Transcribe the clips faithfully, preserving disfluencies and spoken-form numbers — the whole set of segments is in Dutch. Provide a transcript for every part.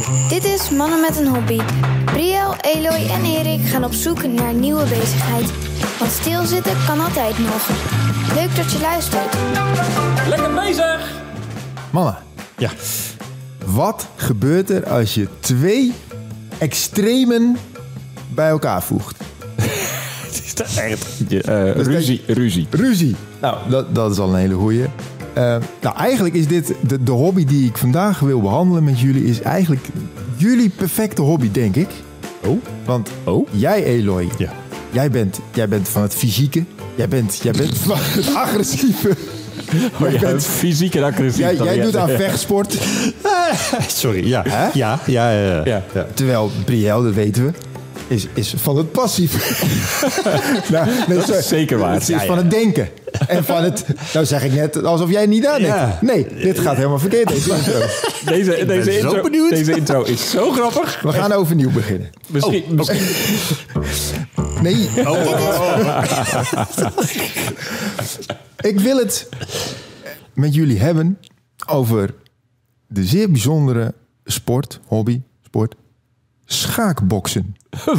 Dit is Mannen met een Hobby. Brielle, Eloy en Erik gaan op zoek naar een nieuwe bezigheid. Want stilzitten kan altijd nog. Leuk dat je luistert. Lekker bezig! Mannen, Ja. wat gebeurt er als je twee extremen bij elkaar voegt? Het is toch echt uh, ruzie, ruzie. Ruzie. Nou, dat, dat is al een hele goeie. Uh, nou, eigenlijk is dit de, de hobby die ik vandaag wil behandelen met jullie, is eigenlijk jullie perfecte hobby, denk ik. Oh? Want Oh? jij, Eloy, Ja. jij, bent, jij bent van het fysieke. Jij bent, jij bent van het agressieve. Oh, ja, bent- fysiek en agressief. Jij, dan, jij ja. doet aan vechtsport. Sorry, ja. Hè? Ja, ja, ja. ja. Ja. Ja. Terwijl Brielle, dat weten we, is, is van het passief. nou, nee, Dat sorry. is zeker waar. Het is Ja, ja. van het denken. En van het... Nou zeg ik net alsof jij niet nadenkt. Ja. Nee, dit gaat helemaal verkeerd. Deze intro. Deze, ben deze, zo intro, benieuwd. deze intro is zo grappig. We gaan overnieuw beginnen. Misschien, Oh, misschien Nee. Ik wil het met jullie hebben over de zeer bijzondere sport, hobby, sport, schaakboksen.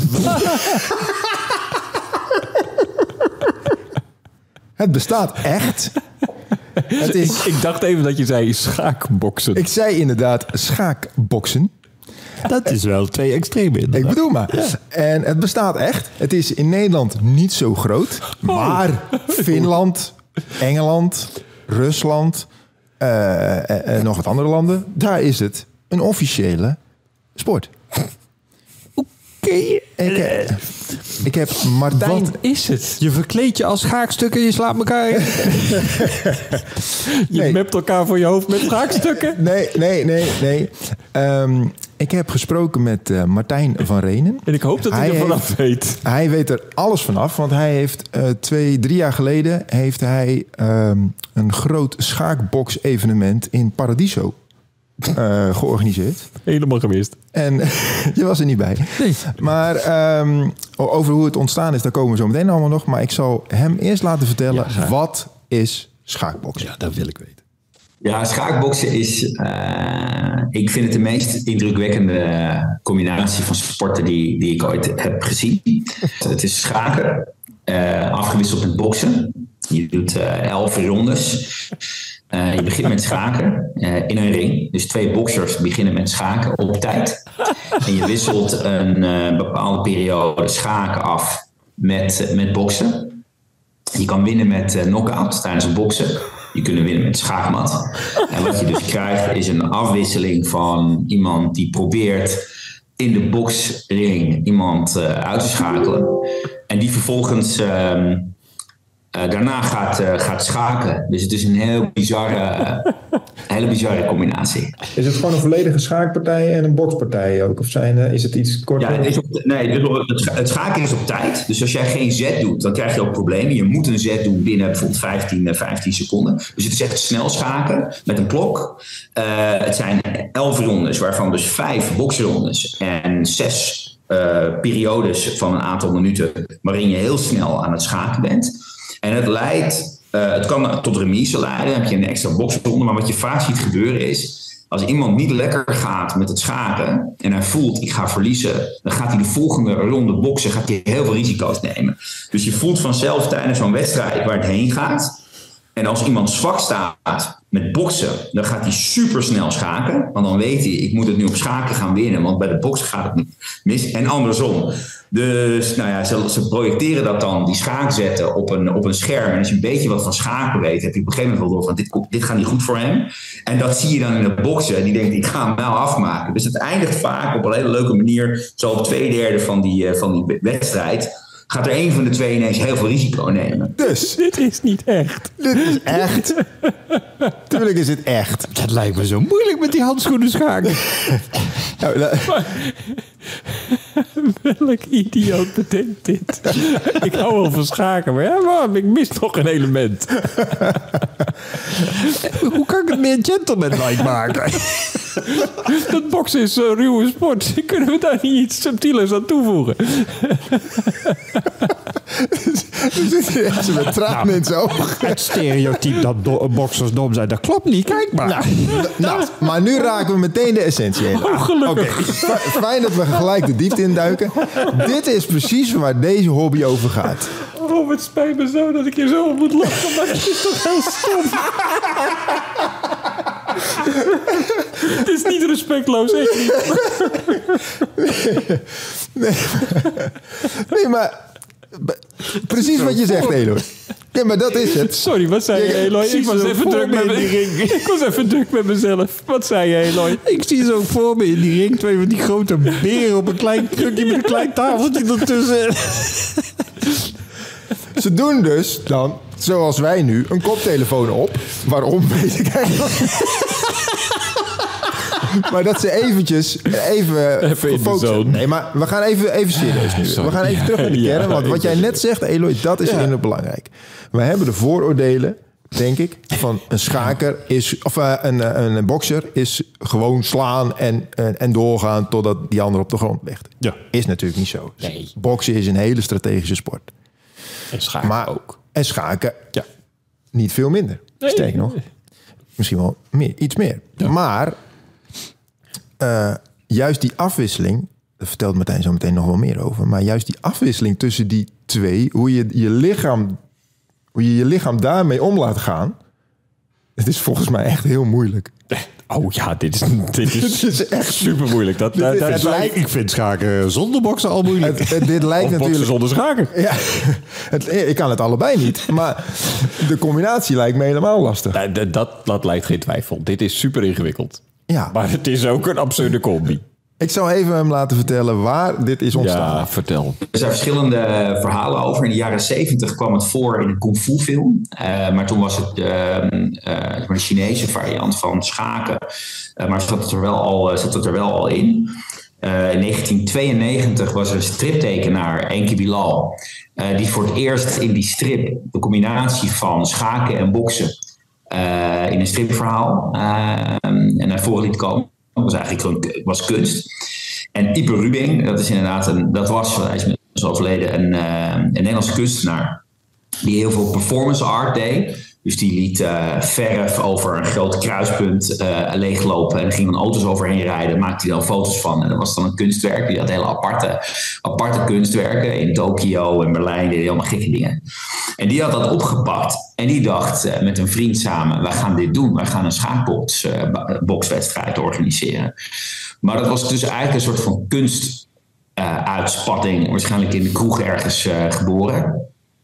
Het bestaat echt. Het is, ik dacht even dat je zei schaakboksen. ik zei inderdaad schaakboksen. Dat is wel twee extreme Ik bedoel maar. En het bestaat echt. Het is in Nederland niet zo groot. Maar Finland, Engeland, Rusland uh, en, en nog wat andere landen. Daar is het een officiële sport. Oké. Ik, uh, ik heb Martijn... Wat is het? Je verkleedt je als schaakstukken en je slaat elkaar in. Je Nee. mept elkaar voor je hoofd met schaakstukken? Nee, nee, nee, nee. Um, ik heb gesproken met uh, Martijn van Renen. En ik hoop dat hij, Hij er vanaf heeft- weet. Hij weet er alles vanaf, want hij heeft uh, twee, drie jaar geleden heeft hij um, een groot schaakbox-evenement in Paradiso uh, georganiseerd. Helemaal gemist. En je was er niet bij. Nee. Maar um, over hoe het ontstaan is, daar komen we zo meteen allemaal nog. Maar ik zal hem eerst laten vertellen, Ja, graag. wat is schaakboksen? Ja, dat wil ik weten. Ja, schaakboksen is, uh, ik vind het de meest indrukwekkende combinatie van sporten die, die ik ooit heb gezien. Het is schaken, uh, afgewisseld met boksen. Je doet uh, elf rondes. Uh, je begint met schaken uh, in een ring. Dus twee boksers beginnen met schaken op tijd. En je wisselt een uh, bepaalde periode schaken af met, met boksen. Je kan winnen met uh, knock-out tijdens het boksen. Je kunt winnen met schaakmat. En wat je dus krijgt is een afwisseling van iemand die probeert in de boksring iemand uh, uit te schakelen. En die vervolgens uh, uh, daarna gaat, uh, gaat schaken. Dus het is een heel bizarre, uh, hele bizarre combinatie. Is het gewoon een volledige schaakpartij en een bokspartij ook? Of zijn, uh, is het iets korter? Ja, het, is op, nee, dus het, het schaken is op tijd. Dus als jij geen zet doet, dan krijg je ook problemen. Je moet een zet doen binnen bijvoorbeeld vijftien, vijftien seconden. Dus het is echt snel schaken met een klok. Uh, het zijn elf rondes, waarvan dus vijf boksrondes en zes uh, periodes van een aantal minuten, waarin je heel snel aan het schaken bent. En het leidt, uh, het kan tot remise leiden. Dan heb je een extra boksronde. Maar wat je vaak ziet gebeuren is, als iemand niet lekker gaat met het schaken en hij voelt, ik ga verliezen, dan gaat hij de volgende ronde boksen, gaat hij heel veel risico's nemen. Dus je voelt vanzelf tijdens zo'n wedstrijd waar het heen gaat. En als iemand zwak staat met boksen, dan gaat hij supersnel schaken. Want dan weet hij, ik moet het nu op schaken gaan winnen, want bij de boksen gaat het niet mis. En andersom. Dus nou ja, ze, ze projecteren dat dan, die schaakzetten, op een, op een scherm. En als je een beetje wat van schaken weet, heb je op een gegeven moment wel door van, dit, dit gaat niet goed voor hem. En dat zie je dan in de boksen. En die denkt, ik ga hem nou afmaken. Dus het eindigt vaak op een hele leuke manier, zo op twee derde van die, van die wedstrijd, gaat er één van de twee ineens heel veel risico nemen. Dus, Dit is niet echt. dit is echt. Tuurlijk is het echt. Dat lijkt me zo moeilijk met die handschoenen schaken. Nou, la- Welk idioot bedenkt dit? Ik hou wel van schaken, maar ja, maar ik mis toch een element. Hoe kan ik het meer gentleman-like maken? Dat boksen is een ruwe sport. Kunnen we daar niet iets subtielers aan toevoegen? Dan zit hij echt met tranen in zijn ogen. Het stereotype dat do- boxers dom zijn, dat klopt niet. Kijk maar. Nou, nou, maar nu raken we meteen de essentie in. Oh, gelukkig. Oké, f- fijn dat we gelijk de diepte induiken. Dit is precies waar deze hobby over gaat. Oh, het spijt me zo dat ik hier zo op moet lachen, maar het is toch heel stom. Het is niet respectloos, echt niet. Nee, nee maar... b- Precies wat je zegt, Eloy. Ja, maar dat is het. Sorry, wat zei je, Ja, Eloy? zie Ik was zo even voor druk me met in die me. Ik was even druk met mezelf. Wat zei je, Eloy? Ik zie zo voor me in die ring twee van die grote beren op een klein krukje met een klein tafeltje ertussen. Ze doen dus dan, zoals wij nu, een koptelefoon op. Waarom, weet ik eigenlijk niet. Maar dat ze eventjes even, Even in de gefocust- zone. Nee, maar we gaan even, even serieus nu. Sorry. We gaan even terug naar de Ja, kern. Want ja, wat jij ik- net zegt, Eloy, dat is heel belangrijk. We hebben de vooroordelen, denk ik, van een schaker is... Of uh, een, uh, een bokser is gewoon slaan en, uh, en doorgaan totdat die ander op de grond ligt. Ja. Is natuurlijk niet zo. Nee. Boksen is een hele strategische sport. En schaken Maar ook. En schaken Ja. niet veel minder. Nee. Sterker nog, misschien wel meer, iets meer. Maar uh, juist die afwisseling, daar vertelt Martijn zo meteen nog wel meer over, maar juist die afwisseling tussen die twee, hoe je je lichaam, hoe je je lichaam daarmee om laat gaan, het is volgens mij echt heel moeilijk. Oh ja, dit is, dit is, Dit is echt super moeilijk. Dat, Dit daar, is- daar het is lijkt- Ik vind schaken zonder boksen al moeilijk. Het, het- dit lijkt of boksen natuurlijk. zonder schaken. Ja, het, ik kan het allebei niet, maar de combinatie lijkt me helemaal lastig. Nou, dat, dat, dat lijkt geen twijfel. Dit is super ingewikkeld. Ja. Maar het is ook een absurde combi. Ik zal even hem laten vertellen waar dit is ontstaan. Ja, vertel. Er zijn verschillende verhalen over. In de jaren zeventig kwam het voor in een kung fu film. Uh, maar toen was het uh, uh, de Chinese variant van schaken. Uh, maar zat het er wel al, zat het er wel al in. Uh, in negentien tweeënnegentig was er een striptekenaar, Enki Bilal. Uh, die voor het eerst in die strip de combinatie van schaken en boksen uh, in een stripverhaal uh, en naar voren liet komen. Dat was eigenlijk een, was kunst. En Ipe Rubing, dat is inderdaad een, dat was, hij is inmiddels overleden, een, uh, een Nederlandse kunstenaar die heel veel performance art deed. Dus die liet uh, verf over een groot kruispunt uh, leeglopen en er gingen dan auto's overheen rijden. Maakte hij dan foto's van en dat was dan een kunstwerk. Die had hele aparte, aparte kunstwerken in Tokio en Berlijn, die helemaal gekke dingen. En die had dat opgepakt en die dacht uh, met een vriend samen, wij gaan dit doen. Wij gaan een schaakbokswedstrijd uh, organiseren. Maar dat was dus eigenlijk een soort van kunstuitspatting, uh, waarschijnlijk in de kroeg ergens uh, geboren.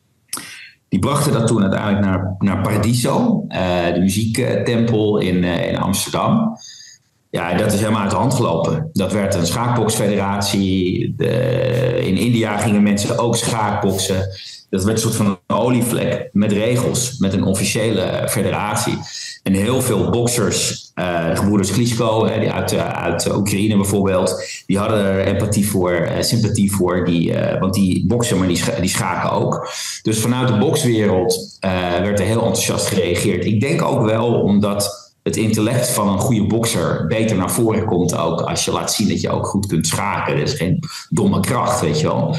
Die brachten dat toen uiteindelijk naar, naar Paradiso, uh, de muziektempel in, uh, in Amsterdam. Ja, dat is helemaal uit de hand gelopen. Dat werd een schaakboksfederatie. De, in India gingen mensen ook schaakboksen. Dat werd een soort van een olievlek met regels, met een officiële federatie. En heel veel boksers, uh, de gebroeders Klitschko, hè, die uit, uh, uit Oekraïne bijvoorbeeld, die hadden er empathie voor, uh, sympathie voor, die, uh, want die boksen, maar die, scha- die schaken ook. Dus vanuit de bokswereld uh, werd er heel enthousiast gereageerd. Ik denk ook wel omdat het intellect van een goede bokser beter naar voren komt ook als je laat zien dat je ook goed kunt schaken. Dat is geen domme kracht, weet je wel.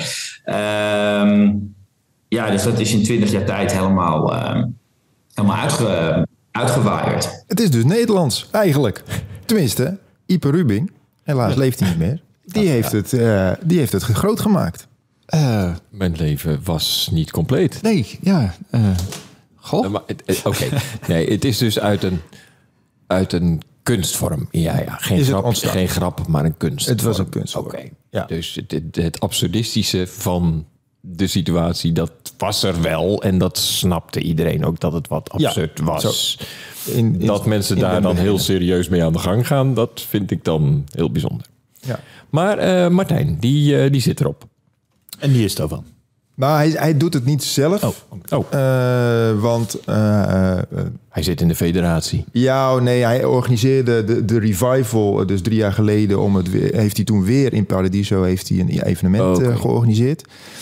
Um, ja, dus dat is in twintig jaar tijd helemaal, uh, helemaal uitge, uitgewaaierd. Het is dus Nederlands, eigenlijk. Tenminste, Ipe Rubing, helaas leeft hij niet meer. Die heeft het, uh, die heeft het groot gemaakt. Uh, Mijn leven was niet compleet. nee, ja. Uh, goh. Uh, maar het- het- Oké, nee, het is dus uit een, uit een kunstvorm. Ja, ja, geen Is het grap, ontstaan? geen grap, maar een kunstvorm. Het was een kunstvorm. Oké, Ja. dus het, het, het absurdistische van de situatie, dat was er wel. En dat snapte iedereen ook, dat het wat Ja, absurd was. In, in- Dat mensen in daar den dan beginnen. heel serieus mee aan de gang gaan, dat vind ik dan heel bijzonder. Ja. Maar uh, Martijn, die, uh, die zit erop. En die is er van. Nou, hij, hij doet het niet zelf. Oh, oh. Uh, want uh, uh, Hij zit in de federatie. ja, oh nee, hij organiseerde de, de revival dus drie jaar geleden. Om het weer, heeft hij toen weer in Paradiso heeft hij een evenement Oh, okay. uh, georganiseerd.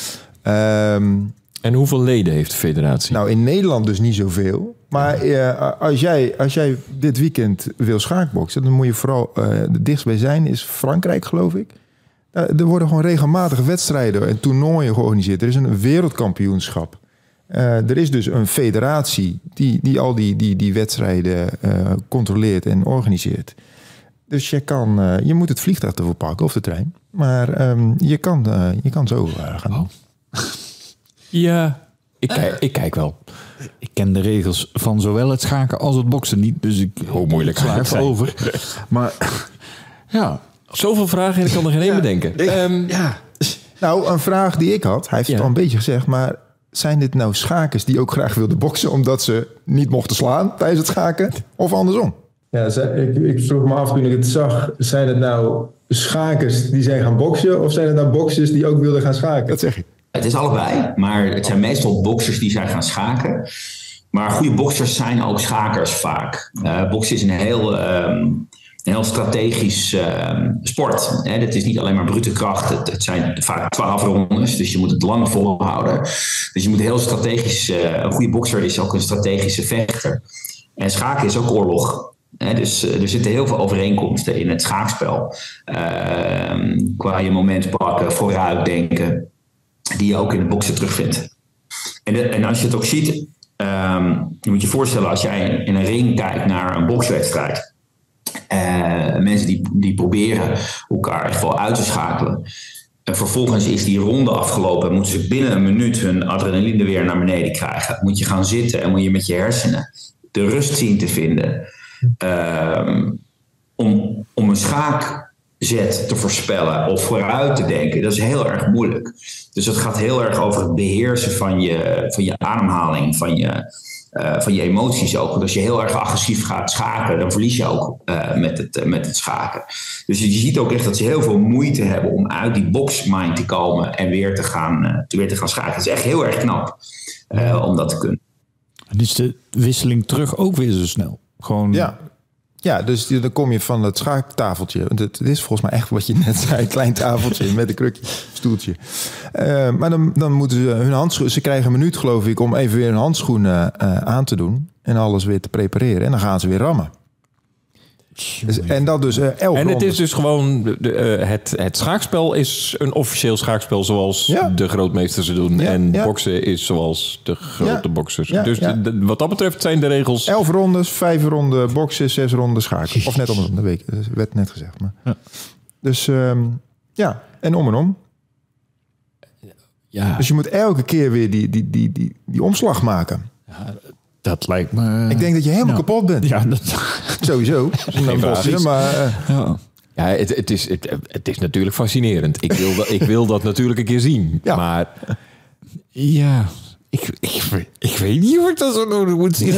Um, En hoeveel leden heeft de federatie? nou, in Nederland dus niet zoveel. Maar uh, als, jij, als jij dit weekend wil schaakboksen, dan moet je vooral uh, de dichtstbij zijn is Frankrijk, geloof ik. Er worden gewoon regelmatig wedstrijden en toernooien georganiseerd. Er is een wereldkampioenschap. Uh, er is dus een federatie die, die al die, die, die wedstrijden uh, controleert en organiseert. Dus je, kan, uh, je moet het vliegtuig ervoor pakken of de trein. Maar um, je, kan, uh, je kan zo uh, gaan. Oh. Ja, ik, kijk, ik kijk wel. Ik ken de regels van zowel het schaken als het boksen niet. Dus ik Hoe moeilijk sla gaat het even zijn? over. Maar ja. Zoveel vragen en ik kan er geen één bedenken. Ik, Um, ja. Nou, een vraag die ik had. Hij heeft Ja. het al een beetje gezegd. Maar zijn dit nou schakers die ook graag wilden boksen... omdat ze niet mochten slaan tijdens het schaken? Of andersom? Ja, ik, ik vroeg me af toen ik het zag, zijn het nou schakers die zijn gaan boksen of zijn het nou boksers die ook wilden gaan schaken? Dat zeg ik. Het is allebei, maar het zijn meestal boksers die zijn gaan schaken. Maar goede boksers zijn ook schakers vaak. Uh, boksen is een heel, um, een heel strategisch um, sport. Hè. Het is niet alleen maar brute kracht. Het, het zijn vaak twaalf rondes, dus je moet het lang volhouden. Dus je moet heel strategisch... Uh, een goede bokser is ook een strategische vechter. En schaken is ook oorlog. He, dus uh, er zitten heel veel overeenkomsten in het schaakspel. Uh, qua je moment pakken, vooruitdenken, die je ook in het boksen terugvindt. En, de, en als je het ook ziet, um, je moet je voorstellen als jij in een ring kijkt naar een bokswedstrijd. Uh, mensen die, die proberen elkaar echt wel uit te schakelen. En vervolgens is die ronde afgelopen en moeten ze binnen een minuut hun adrenaline weer naar beneden krijgen. Moet je gaan zitten en moet je met je hersenen de rust zien te vinden. Um, om, om een schaakzet te voorspellen of vooruit te denken, dat is heel erg moeilijk. Dus het gaat heel erg over het beheersen van je, van je ademhaling, van je, uh, van je emoties ook. Want als je heel erg agressief gaat schaken, dan verlies je ook uh, met, het, uh, met het schaken. Dus je ziet ook echt dat ze heel veel moeite hebben om uit die boxmind te komen en weer te gaan, uh, weer te gaan schaken. Het is echt heel erg knap uh, om dat te kunnen. En is de wisseling terug ook weer zo snel? Gewoon... Ja. Ja, dus dan kom je van het schaaktafeltje. Het, het is volgens mij echt wat je net zei. Een klein tafeltje met een krukje, stoeltje. Uh, maar dan, dan moeten ze hun handschoenen... Ze krijgen een minuut, geloof ik, om even weer hun handschoenen uh, aan te doen. En alles weer te prepareren. En dan gaan ze weer rammen. Dus, en dat dus uh, elf En het rondes. is dus gewoon... De, de, uh, het, het schaakspel is een officieel schaakspel zoals Ja. de grootmeesters het doen. Ja, en ja. boksen is zoals de grote Ja. boksers. Ja, dus ja. de- de- wat dat betreft zijn de regels... Elf rondes, vijf ronden boksen, zes ronden schaken. Of net om, dat weet ik, dat werd net gezegd. Maar. Ja. Dus um, ja, en om en om. Ja, Dus je moet elke keer weer die, die, die, die, die omslag maken. dat lijkt me... Ik denk dat je helemaal Ja. kapot bent. Ja, dat... Sowieso. Dan boksen, maar uh, Ja. Ja, het, het, is, het, het is natuurlijk fascinerend. Ik wil, dat, ik wil dat natuurlijk een keer zien. Ja. Maar Ja, ik, ik, ik weet niet of ik dat zo nodig moet zien.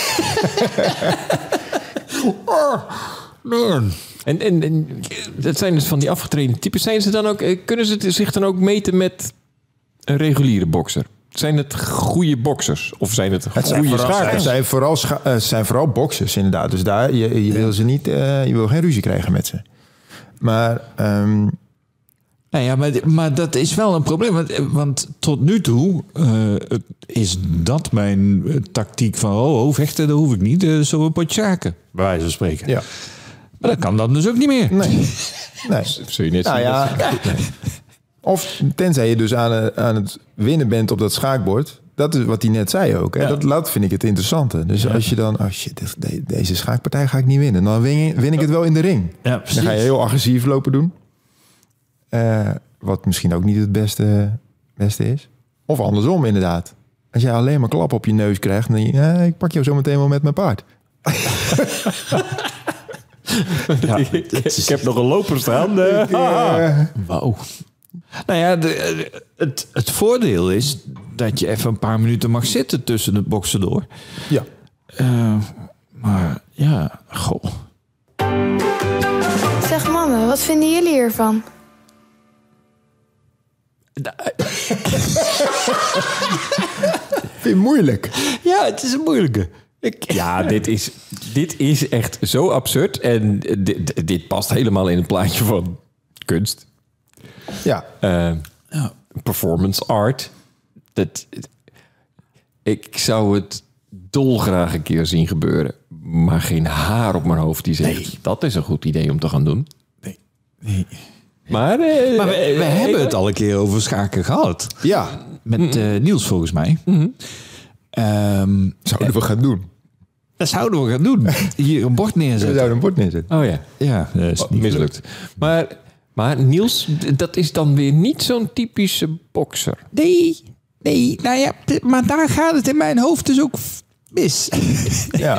oh, man. En, en, en dat zijn dus van die afgetreden types. Zijn ze dan ook, eh, kunnen ze zich dan ook meten met een reguliere bokser? Zijn het goede boksers? Of zijn het het zijn goede vooral, het schakers? zijn vooral, scha- uh, zijn vooral boksers inderdaad. Dus daar, je, je wil ze niet, uh, je wil geen ruzie krijgen met ze. Maar um, Nou ja, maar, maar dat is wel een probleem. Want, want tot nu toe uh, is dat mijn uh, tactiek van... oh, oh, vechten, dat hoef ik niet. Uh, zo een potje zaken, bij wijze van spreken. ja, Maar dat kan dan dus ook niet meer. nee. nee. Zul je net Nou zien ja, of tenzij je dus aan, het- aan het winnen bent op dat schaakbord. Dat is wat hij net zei ook. Hè? Ja. Dat, dat vind ik het interessante. Dus als je dan... Oh shit, dit- de- deze schaakpartij ga ik niet winnen. Dan win, je- win ik het wel in de ring. Ja, Dan precies. ga je heel agressief lopen doen. Uh, wat misschien ook niet het beste, beste is. Of andersom inderdaad. Als jij alleen maar klap op je neus krijgt... dan denk je, eh, ik pak jou zo meteen wel met mijn paard. Ja, ik, ik heb nog een loper staan. eh. Ik, uh, Wauw. Nou ja, de, het, het voordeel is dat je even een paar minuten mag zitten tussen het boksen door. ja. Uh, maar ja, goh. Zeg mannen, wat vinden jullie hiervan? Vind je moeilijk? Ja, het is een moeilijke. Ik, Ja, dit is, dit is echt zo absurd. En dit, dit past helemaal in het plaatje van kunst. Ja. Uh, Ja. performance art. Dat, ik zou het dolgraag een keer zien gebeuren. Maar geen haar op mijn hoofd die zegt... Nee. dat is een goed idee om te gaan doen. Nee, nee. Maar, uh, Maar we, we hebben het al een keer over schaken gehad. Ja, Met uh, Niels volgens mij. Mm-hmm. Um, zouden we gaan doen. Dat zouden we gaan doen. Hier een bord neerzetten. We zouden een bord neerzetten. Oh ja. Ja, dat is niet mislukt. Maar, maar Niels, dat is dan weer niet zo'n typische bokser. Nee, nee. Nou ja, maar daar gaat het in mijn hoofd dus ook mis. Ja.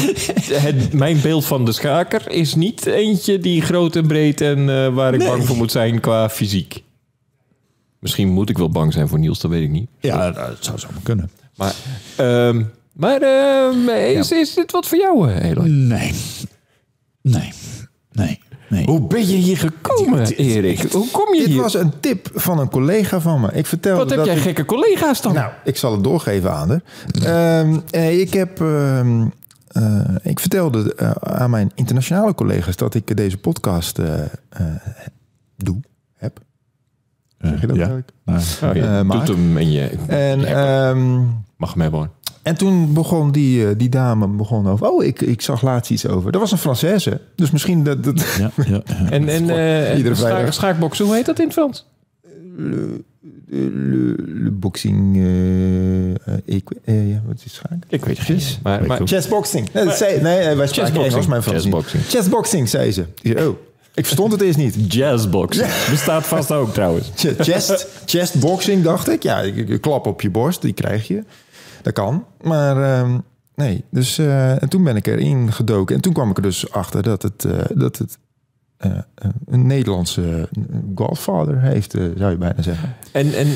Het, mijn beeld van de schaker is niet eentje die groot en breed en uh, waar ik nee. bang voor moet zijn qua fysiek. Misschien moet ik wel bang zijn voor Niels, dat weet ik niet. Ja, dat zou zo kunnen. Maar, um, maar uh, is, ja. is dit wat voor jou, Eloy? Nee. Nee. Nee. Nee. Hoe ben je hier gekomen, Erik? Hoe kom je Dit hier? was een tip van een collega van me. Ik vertelde Wat heb dat jij ik... gekke collega's dan? Nou, ik zal het doorgeven aan haar. Um, eh, ik heb... Um, uh, ik vertelde uh, aan mijn internationale collega's dat ik deze podcast uh, uh, doe. Heb. Zeg je dat ja. eigenlijk? Nou, oh, je uh, doet hem en je... En, um, mag hem hebben hoor. En toen begon die, die dame begon over... Oh, ik, ik zag laatst iets over. Dat was een Française. Dus misschien... Dat, dat ja, ja, ja. En, en uh, iedere schaak, schaakboksen, hoe heet dat in het Frans? Le, le, le boxing... Uh, ik, uh, ja, wat is schaak? Ik weet het niet. Maar, maar, chessboxing. Nee, zei, nee, wij spraken Engels, mijn Frans chessboxing. Chessboxing, zei ze. Oh, ik verstond het eerst niet. Jazzboxing. Bestaat vast ook trouwens. Chest, chestboxing, dacht ik. Ja, een klap op je borst, die krijg je. Dat kan, maar um, nee. Dus uh, en toen ben ik erin gedoken. En toen kwam ik er dus achter dat het, uh, dat het uh, een Nederlandse godfather heeft, uh, zou je bijna zeggen. En, en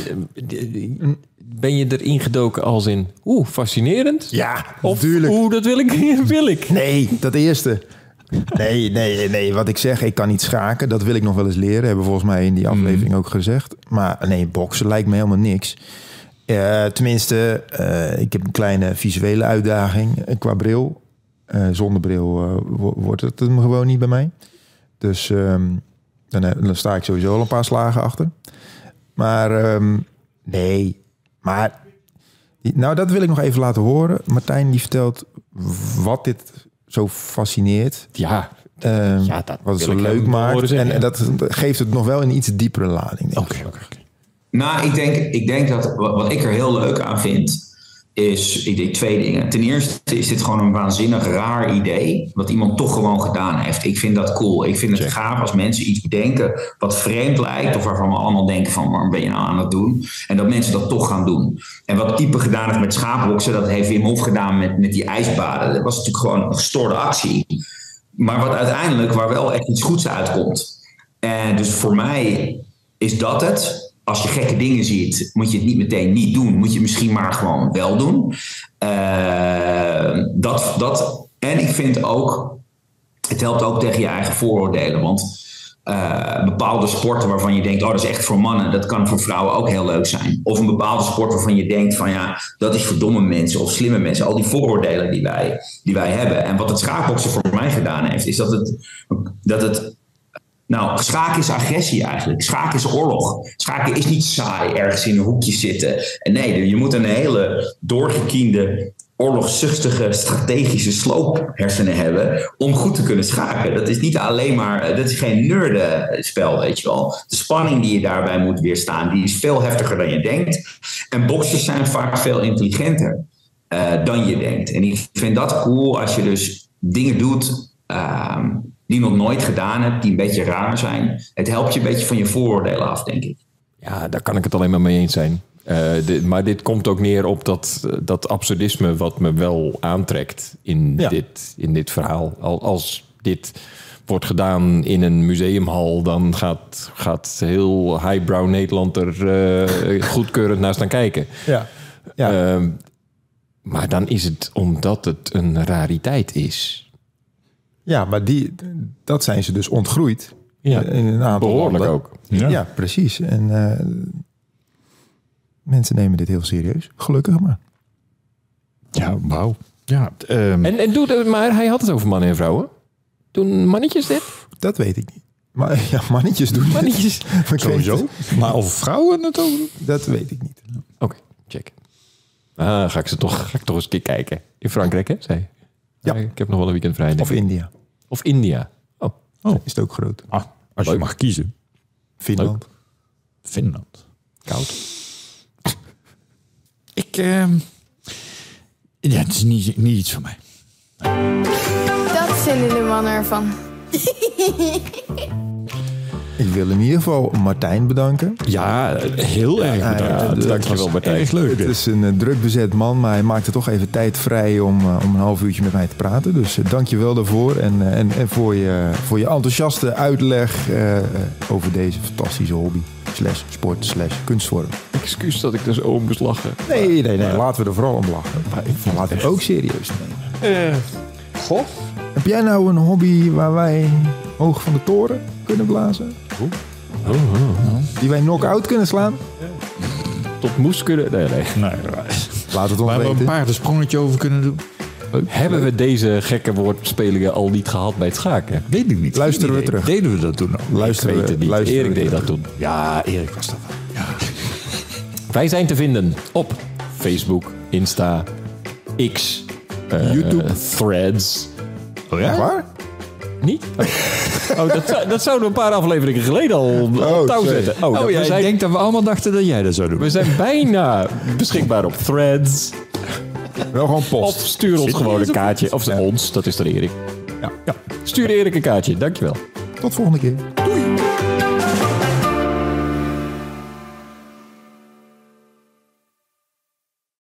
ben je erin gedoken als in, oeh, fascinerend? Ja, of, natuurlijk. Oeh, dat wil ik, wil ik. Nee, dat eerste. Nee, nee, nee. Wat ik zeg, ik kan niet schaken. Dat wil ik nog wel eens leren. Hebben we volgens mij in die aflevering mm. ook gezegd. Maar nee, boksen lijkt me helemaal niks. Uh, tenminste, uh, ik heb een kleine visuele uitdaging qua bril. Uh, zonder bril uh, wordt het hem gewoon niet bij mij. Dus um, dan, dan sta ik sowieso al een paar slagen achter. Maar um, nee, maar... Nou, dat wil ik nog even laten horen. Martijn die vertelt wat dit zo fascineert. Ja, uh, ja dat wat het zo leuk maakt. En, en dat geeft het nog wel een iets diepere lading. Oké, oké. Okay. Nou, ik denk, ik denk dat wat, wat ik er heel leuk aan vind, is ik denk twee dingen. Ten eerste is dit gewoon een waanzinnig raar idee, wat iemand toch gewoon gedaan heeft. Ik vind dat cool. Ik vind het Check. gaaf als mensen iets bedenken wat vreemd lijkt, of waarvan we allemaal denken van, waarom ben je nou aan het doen? En dat mensen dat toch gaan doen. En wat Type gedaan heeft met schaapboksen, dat heeft Wim Hof gedaan met, met die ijsbaden. Dat was natuurlijk gewoon een gestoorde actie. Maar wat uiteindelijk, waar wel echt iets goeds uitkomt. En dus voor mij is dat het. Als je gekke dingen ziet, moet je het niet meteen niet doen. Moet je het misschien maar gewoon wel doen. Uh, dat, dat, en ik vind ook, het helpt ook tegen je eigen vooroordelen. Want uh, bepaalde sporten waarvan je denkt, oh, dat is echt voor mannen. Dat kan voor vrouwen ook heel leuk zijn. Of een bepaalde sport waarvan je denkt van, ja, dat is voor domme mensen of slimme mensen. Al die vooroordelen die wij, die wij hebben. En wat het schaakboksen voor mij gedaan heeft, is dat het... Dat het Nou, schaken is agressie eigenlijk. Schaken is oorlog. Schaken is niet saai, ergens in een hoekje zitten. En nee, je moet een hele doorgekiende, oorlogszuchtige, strategische sloophersenen hebben om goed te kunnen schaken. Dat is niet alleen maar, dat is geen nerdenspel, weet je wel. De spanning die je daarbij moet weerstaan, die is veel heftiger dan je denkt. En boxers zijn vaak veel intelligenter uh, dan je denkt. En ik vind dat cool als je dus dingen doet Uh, die nog nooit gedaan hebt, die een beetje raar zijn. Het helpt je een beetje van je vooroordelen af, denk ik. Ja, daar kan ik het alleen maar mee eens zijn. Uh, dit, maar dit komt ook neer op dat, dat absurdisme wat me wel aantrekt in, ja. dit, in dit verhaal. Als dit wordt gedaan in een museumhal, dan gaat, gaat heel highbrow Nederland er uh, goedkeurend naar staan kijken. Ja. Ja. Uh, maar dan is het omdat het een rariteit is. Ja, maar die, dat zijn ze dus ontgroeid. Ja, in een aantal behoorlijk landen. ook. Ja, ja precies. En uh, mensen nemen dit heel serieus. Gelukkig maar. Ja, wauw. Ja, um... en, en doe, maar hij had het over mannen en vrouwen. Doen mannetjes dit? Dat weet ik niet. Maar ja, mannetjes doen mannetjes. dit. Sowieso. Maar of vrouwen het ook doen? Dat weet ik niet. Oké, okay, check. Ah, ga ik ze toch, ga ik toch eens een keer kijken. In Frankrijk, hè? Zei. Ja. Ik heb nog wel een weekend vrij. Of India. Of India. Oh, oh. Is het ook groot. Ah, als je Leuk. mag kiezen. Finland. Finland. Koud. Ik, uh, ja, het is niet, niet iets voor mij. Dat vinden de mannen ervan. Ik wil in ieder geval Martijn bedanken. Ja, heel erg bedankt. Ja, Dat dankjewel, was Martijn. erg leuk. Het dit. is een uh, druk bezet man, maar hij maakte toch even tijd vrij om, uh, om een half uurtje met mij te praten. Dus uh, dank je wel daarvoor en, uh, en, en voor, je, voor je enthousiaste uitleg uh, uh, over deze fantastische hobby. Slash sport, slash kunstvorm. Excuus dat ik er zo om moest lachen. Nee, nee, nee, laten we er vooral om lachen. Maar ik vond laten we het ook serieus nemen. Uh, goh. Heb jij nou een hobby waar wij hoog van de toren kunnen blazen? Oh, oh, oh. Die wij knock-out kunnen slaan? Tot moest kunnen... Nee, nee. Nee, Laat het ons waar we een weten. paardensprongetje over kunnen doen. Hebben we deze gekke woordspelingen al niet gehad bij het schaken? Weet ik niet. Luisteren we Geen idee. terug. Deden we dat toen al? Luisteren Ik weet het we- niet. luisteren Erik we deed terug. dat toen. Ja, Erik was dat wel. Ja. Wij zijn te vinden op Facebook, Insta, X, eh, YouTube. Threads. Oh ja? Waar? Niet? Oh, oh dat, zou- dat zouden we een paar afleveringen geleden al op Oh, touw sorry. zetten. Oh, Oh dat- ja, we, ik zijn, denk dat we allemaal dachten dat jij dat zou doen. we zijn bijna beschikbaar op Threads. Wel gewoon Of post. stuur ons gewoon een kaartje. Of Ja. ons, dat is dan Erik. Ja. Ja. Stuur Erik een kaartje, dankjewel. Tot volgende keer.